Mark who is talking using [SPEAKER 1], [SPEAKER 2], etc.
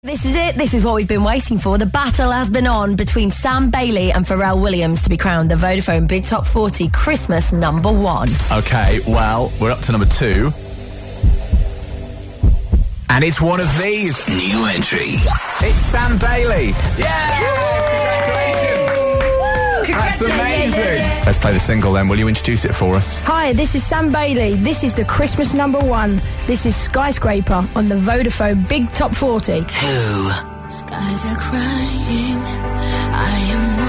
[SPEAKER 1] This is it. This is what we've been waiting for. The battle has been on between Sam Bailey and Pharrell Williams to be crowned the Vodafone Big Top 40 Christmas #1.
[SPEAKER 2] Okay, well, we're up to number 2. And it's one of these.
[SPEAKER 3] New entry.
[SPEAKER 2] It's Sam Bailey. Congratulations. That's amazing. Let's play the single then. Will you introduce it for us?
[SPEAKER 4] Hi, this is Sam Bailey. This is the Christmas #1. This is Skyscraper on the Vodafone Big Top 40.
[SPEAKER 3] 2.
[SPEAKER 5] Skies are crying. I am